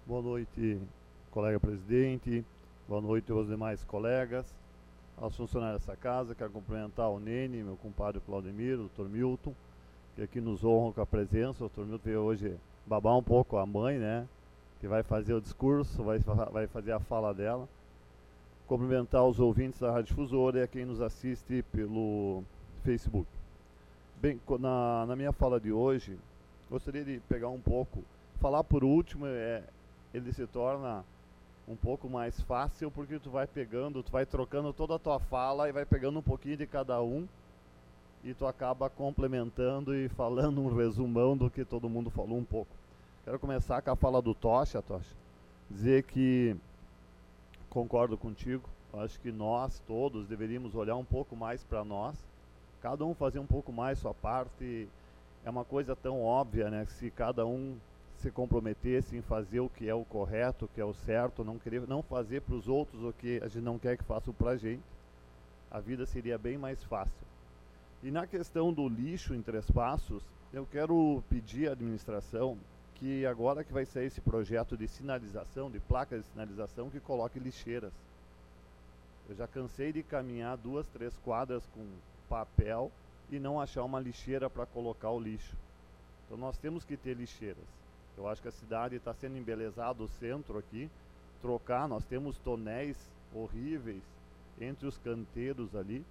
Boa noite, colega presidente. Boa noite aos demais colegas, aos funcionários dessa casa. Quero cumprimentar o Nene, meu compadre Claudemir, o Dr. Milton, que aqui nos honram com a presença. O Dr. Milton veio hoje babar um pouco a mãe, né? Que vai fazer o discurso, vai fazer a fala dela. Cumprimentar os ouvintes da Rádio Difusora e a quem nos assiste pelo Facebook. Bem, na minha fala de hoje, gostaria de pegar um pouco, falar por último, ele se torna um pouco mais fácil porque tu vai trocando toda a tua fala e vai pegando um pouquinho de cada um e tu acaba complementando e falando um resumão do que todo mundo falou um pouco. Quero começar com a fala do Tocha, dizer que concordo contigo, acho que nós todos deveríamos olhar um pouco mais para nós, cada um fazer um pouco mais sua parte. É uma coisa tão óbvia, né? Se cada um se comprometesse em fazer o que é o correto, o que é o certo, não fazer para os outros o que a gente não quer que façam para a gente, a vida seria bem mais fácil. E na questão do lixo em Três Passos, eu quero pedir à administração que agora que vai sair esse projeto de sinalização, de placas de sinalização, que coloque lixeiras. Eu já cansei de caminhar 2, 3 quadras com papel e não achar uma lixeira para colocar o lixo. Então nós temos que ter lixeiras. Eu acho que a cidade está sendo embelezada, o centro aqui, nós temos tonéis horríveis entre os canteiros ali.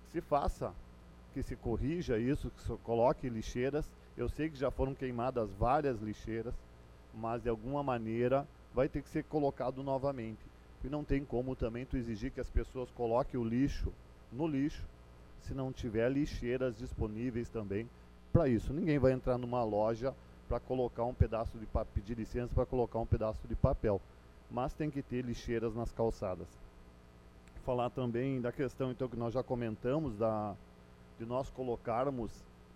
Que se corrija isso, que se coloque lixeiras. Eu sei que já foram queimadas várias lixeiras, mas de alguma maneira vai ter que ser colocado novamente. E não tem como também tu exigir que as pessoas coloquem o lixo no lixo, se não tiver lixeiras disponíveis também para isso. Ninguém vai entrar numa loja para colocar um pedaço de papel, pedir licença para colocar um pedaço de papel, mas tem que ter lixeiras nas calçadas. Falar também da questão então que nós já comentamos de nós colocarmos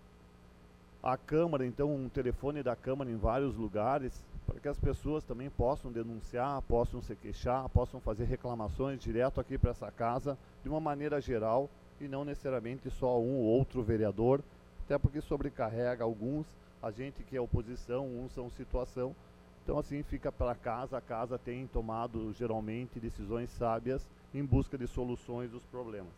a Câmara, então um telefone da Câmara em vários lugares, para que as pessoas também possam denunciar, possam se queixar, possam fazer reclamações direto aqui para essa casa, de uma maneira geral, e não necessariamente só um ou outro vereador, até porque sobrecarrega alguns, a gente que é oposição, uns são situação, então assim fica para casa, a casa tem tomado geralmente decisões sábias em busca de soluções dos problemas.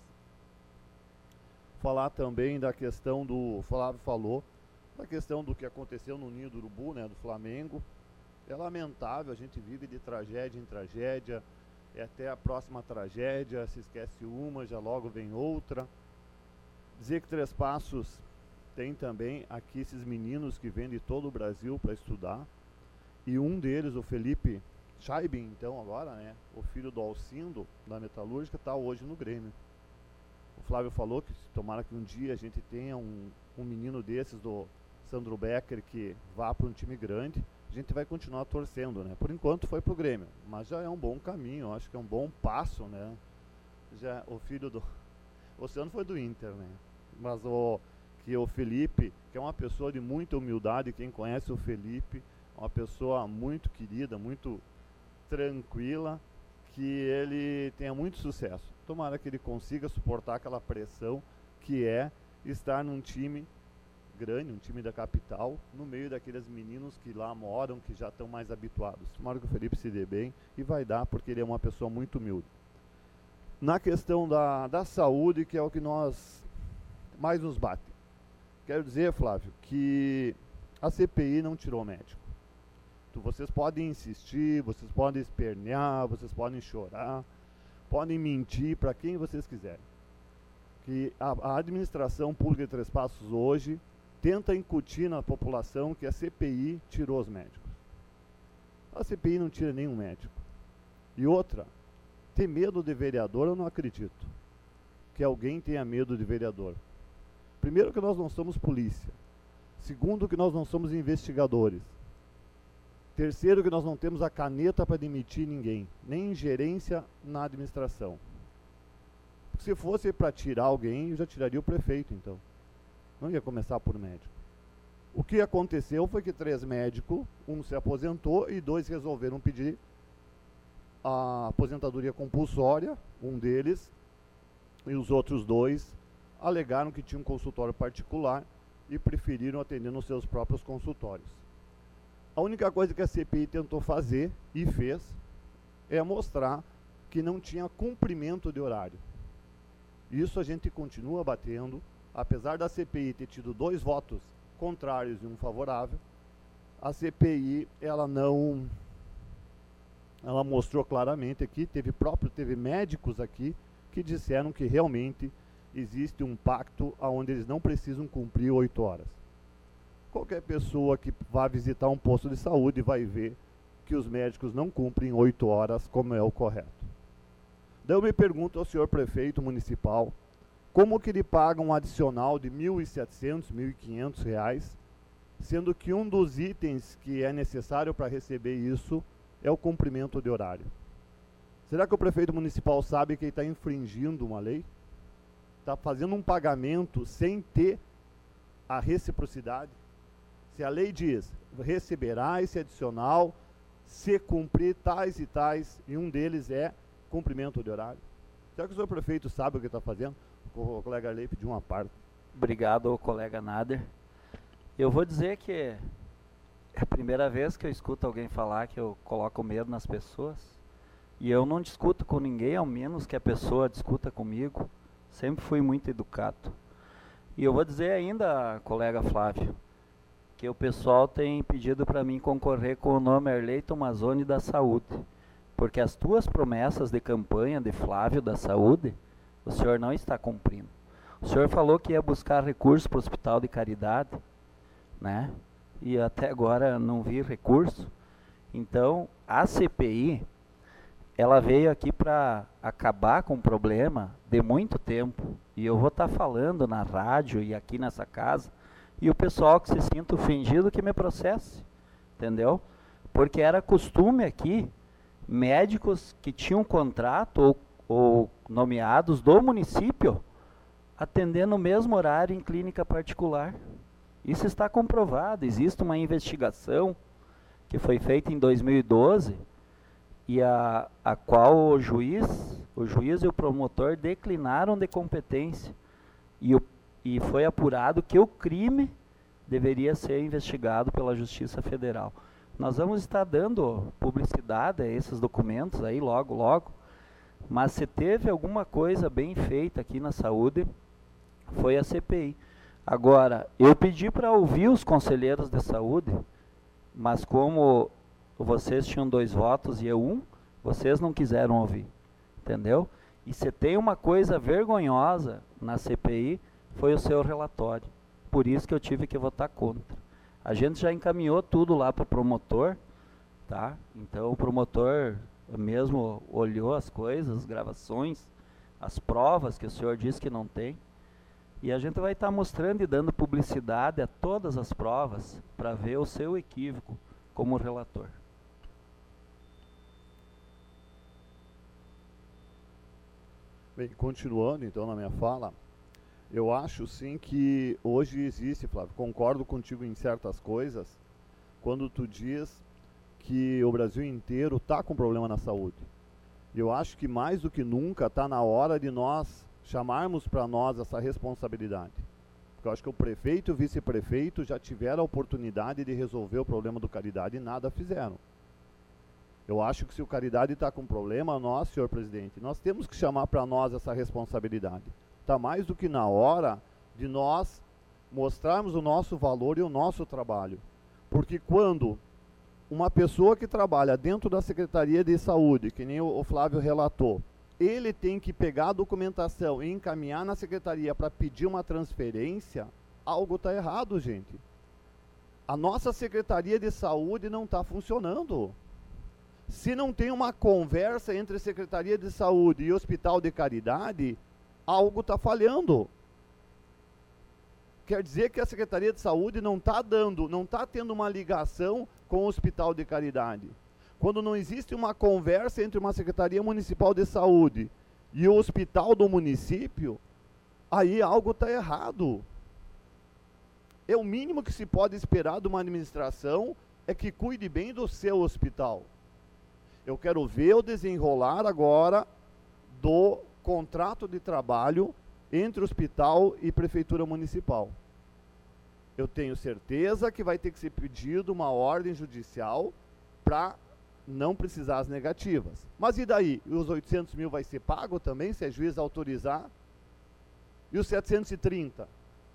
Falar também da questão do, Flávio falou, da questão do que aconteceu no Ninho do Urubu, né, do Flamengo. É lamentável, a gente vive de tragédia em tragédia, é até a próxima tragédia, se esquece uma, já logo vem outra. Dizer que Três Passos tem também aqui esses meninos que vêm de todo o Brasil para estudar, e um deles, o Felipe Scheibin, então agora, né, o filho do Alcindo, da Metalúrgica, está hoje no Grêmio. O Flávio falou que tomara que um dia a gente tenha um menino desses, do Sandro Becker, que vá para um time grande. A gente vai continuar torcendo, né? Por enquanto foi pro Grêmio, mas já é um bom caminho, acho que é um bom passo, né? Já o filho do o Sandro foi do Inter, né? Mas o Felipe, que é uma pessoa de muita humildade, quem conhece o Felipe, uma pessoa muito querida, muito tranquila, que ele tenha muito sucesso. Tomara que ele consiga suportar aquela pressão que é estar num time grande, um time da capital, no meio daqueles meninos que lá moram, que já estão mais habituados. Tomara que o Felipe se dê bem, e vai dar, porque ele é uma pessoa muito humilde. Na questão da saúde, que é o que mais nos bate. Quero dizer, Flávio, que a CPI não tirou médico. Vocês podem insistir, vocês podem espernear, vocês podem chorar, podem mentir para quem vocês quiserem. Que a administração pública de Três Passos hoje tenta incutir na população que a CPI tirou os médicos. A CPI não tira nenhum médico. E outra, ter medo de vereador eu não acredito. Que alguém tenha medo de vereador. Primeiro, que nós não somos polícia. Segundo, que nós não somos investigadores. Terceiro, que nós não temos a caneta para demitir ninguém, nem ingerência na administração. Se fosse para tirar alguém, eu já tiraria o prefeito, então. Não ia começar por médico. O que aconteceu foi que 3 médicos, um se aposentou e 2 resolveram pedir a aposentadoria compulsória, um deles, e os outros 2 alegaram que tinham um consultório particular e preferiram atender nos seus próprios consultórios. A única coisa que a CPI tentou fazer, e fez, é mostrar que não tinha cumprimento de horário. Isso a gente continua batendo, apesar da CPI ter tido 2 votos contrários e um favorável, a CPI, ela mostrou claramente aqui, teve médicos aqui que disseram que realmente existe um pacto onde eles não precisam cumprir 8 horas. Qualquer pessoa que vá visitar um posto de saúde vai ver que os médicos não cumprem 8 horas como é o correto. Daí eu me pergunto ao senhor prefeito municipal, como que ele paga um adicional de R$ 1.700, R$ 1.500, sendo que um dos itens que é necessário para receber isso é o cumprimento de horário? Será que o prefeito municipal sabe que ele está infringindo uma lei? Está fazendo um pagamento sem ter a reciprocidade? Se a lei diz, receberá esse adicional se cumprir tais e tais, e um deles é cumprimento de horário. Será que o senhor prefeito sabe o que está fazendo? O colega Arley pediu uma parte. Obrigado, colega Nader. Eu vou dizer que é a primeira vez que eu escuto alguém falar que eu coloco medo nas pessoas. E eu não discuto com ninguém, ao menos que a pessoa discuta comigo. Sempre fui muito educado. E eu vou dizer ainda, colega Flávio, que o pessoal tem pedido para mim concorrer com o nome Arley Tomazoni da Saúde. Porque as tuas promessas de campanha de Flávio da Saúde, o senhor não está cumprindo. O senhor falou que ia buscar recursos para o Hospital de Caridade, né? E até agora não vi recurso. Então, a CPI, ela veio aqui para acabar com um problema de muito tempo. E eu vou estar falando na rádio e aqui nessa casa, e o pessoal que se sinta ofendido que me processe, entendeu? Porque era costume aqui, médicos que tinham contrato ou nomeados do município atender no mesmo horário em clínica particular. Isso está comprovado, existe uma investigação que foi feita em 2012 e a qual o juiz e o promotor declinaram de competência e foi apurado que o crime deveria ser investigado pela Justiça Federal. Nós vamos estar dando publicidade a esses documentos aí logo, logo, mas se teve alguma coisa bem feita aqui na saúde, foi a CPI. Agora, eu pedi para ouvir os conselheiros de saúde, mas como vocês tinham 2 votos e eu 1, vocês não quiseram ouvir, entendeu? E se tem uma coisa vergonhosa na CPI, foi o seu relatório. Por isso que eu tive que votar contra. A gente já encaminhou tudo lá para o promotor, tá? Então o promotor mesmo olhou as coisas, as gravações, as provas que o senhor disse que não tem. E a gente vai estar mostrando e dando publicidade a todas as provas para ver o seu equívoco como relator. Bem, continuando então na minha fala, eu acho sim que hoje existe, Flávio, concordo contigo em certas coisas, quando tu diz que o Brasil inteiro está com problema na saúde. Eu acho que mais do que nunca está na hora de nós chamarmos para nós essa responsabilidade. Porque eu acho que o prefeito e o vice-prefeito já tiveram a oportunidade de resolver o problema do Caridade e nada fizeram. Eu acho que se o Caridade está com problema, nós, senhor presidente, nós temos que chamar para nós essa responsabilidade. Está mais do que na hora de nós mostrarmos o nosso valor e o nosso trabalho. Porque quando uma pessoa que trabalha dentro da Secretaria de Saúde, que nem o Flávio relatou, ele tem que pegar a documentação e encaminhar na secretaria para pedir uma transferência, algo está errado, gente. A nossa Secretaria de Saúde não está funcionando. Se não tem uma conversa entre Secretaria de Saúde e Hospital de Caridade, algo está falhando. Quer dizer que a Secretaria de Saúde não está tendo uma ligação com o Hospital de Caridade. Quando não existe uma conversa entre uma Secretaria Municipal de Saúde e o hospital do município, aí algo está errado. É o mínimo que se pode esperar de uma administração é que cuide bem do seu hospital. Eu quero ver o desenrolar agora do contrato de trabalho entre hospital e prefeitura municipal. eu tenho certeza que vai ter que ser pedido uma ordem judicial para não precisar as negativas. Mas e daí? E os 800 mil vai ser pago também, se a juiz autorizar? E os 730?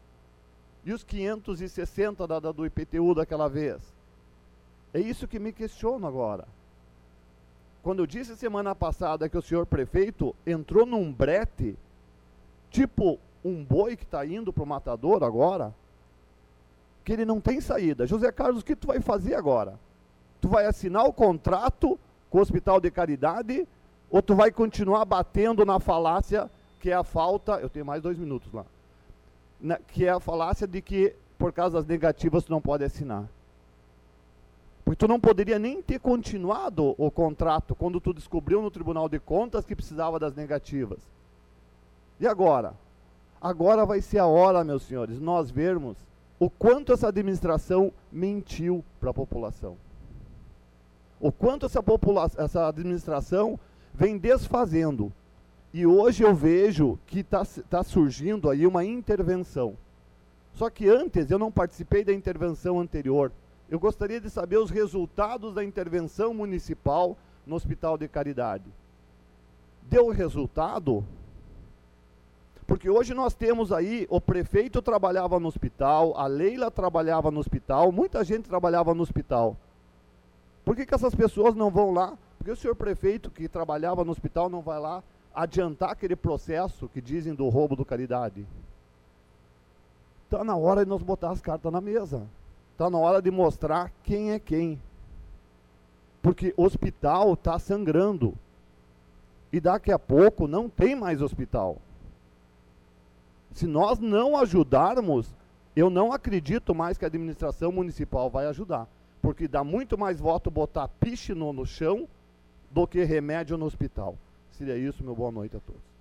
E os 560 do IPTU daquela vez? É isso que me questiono agora. Quando eu disse semana passada que o senhor prefeito entrou num brete, tipo um boi que está indo para o matador agora, que ele não tem saída. José Carlos, o que tu vai fazer agora? Tu vai assinar o contrato com o Hospital de Caridade ou tu vai continuar batendo na falácia que é a falta, eu tenho mais 2 minutos lá, que é a falácia de que por causa das negativas tu não pode assinar? Porque tu não poderia nem ter continuado o contrato quando tu descobriu no Tribunal de Contas que precisava das negativas. E agora? Agora vai ser a hora, meus senhores, nós vermos o quanto essa administração mentiu para a população. O quanto essa administração vem desfazendo. E hoje eu vejo que tá surgindo aí uma intervenção. Só que antes eu não participei da intervenção anterior. Eu gostaria de saber os resultados da intervenção municipal no Hospital de Caridade. Deu resultado? Porque hoje nós temos aí, o prefeito trabalhava no hospital, a Leila trabalhava no hospital, muita gente trabalhava no hospital. Por que essas pessoas não vão lá? Porque o senhor prefeito que trabalhava no hospital não vai lá adiantar aquele processo que dizem do roubo do Caridade? Está na hora de nós botar as cartas na mesa. Está na hora de mostrar quem é quem. Porque o hospital está sangrando. E daqui a pouco não tem mais hospital. Se nós não ajudarmos, eu não acredito mais que a administração municipal vai ajudar. Porque dá muito mais voto botar piche no chão do que remédio no hospital. Seria isso, meu boa noite a todos.